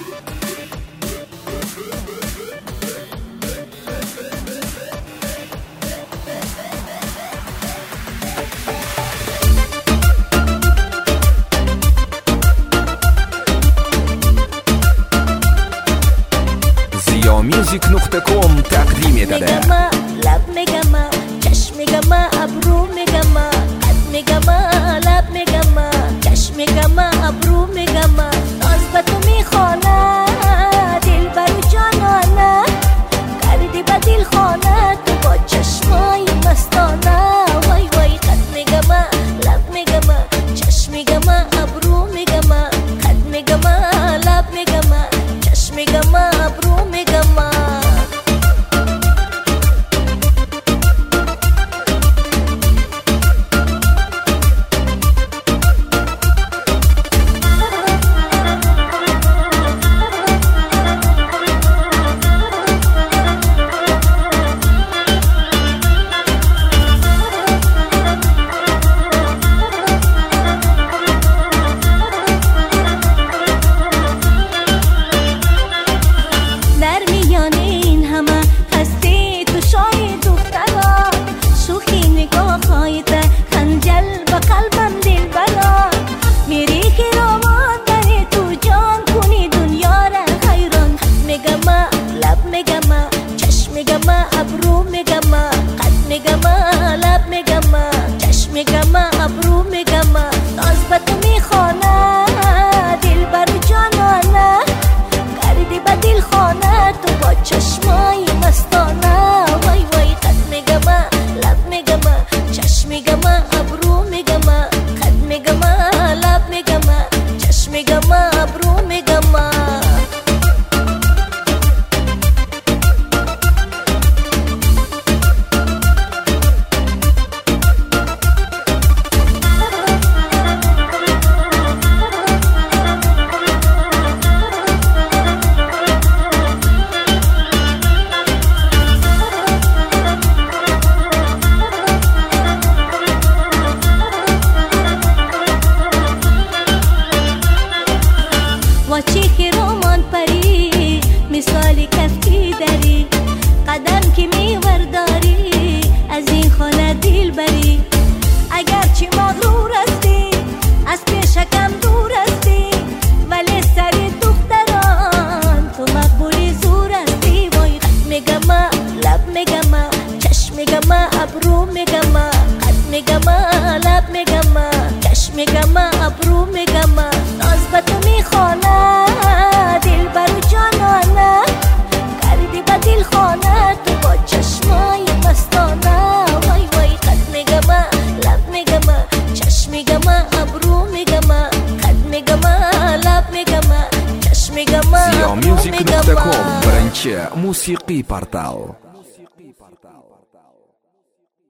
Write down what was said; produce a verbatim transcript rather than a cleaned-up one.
زیا میوزیک نقطه کام تقدیم میداده. میگم لب میگم چشم میگم ابرو میگم قد میگم لب میگم چشم میگم ابرو میگم ناز به تو میخوانه دل برو جانانه کردی به دل خانه تو با چشمای مستانه وای وای قد میگم لب میگم چشم میگم ابرو میگم قد میگم لب میگم چشم میگم ابرو میگم ابرو میگم قد میگم لب میگم چشم میگم ابرو میگم ناز به تو میخوانه دل برو جانانه کردی به دل خانه تو با چشمای مستانه وای وای قد میگم لب میگم چشم میگم ابرو میگم قد میگم لب میگم چشم میگم ابرو میگم چیخی رومان پری مثالی کفتی داری قدم که میورداری از این خانه دل بری اگرچه مغرور هستی از پیشکم دور هستی ولی سر دختران تو مقبولی زور هستی وای قد میگم لب میگم چشم میگم ابرو میگم قد میگم لب میگم چشم میگم ابرو میگم ناز به تو میخوانه دل برو جانانه کردی به دل خانه تو با چشمای مستانه وای وای قد میگم لب میگم چشم میگم ابرو میگم قد میگم لب میگم چشم میگم زیا میوزیک نقطه کام برنچه موسیقی پورتال.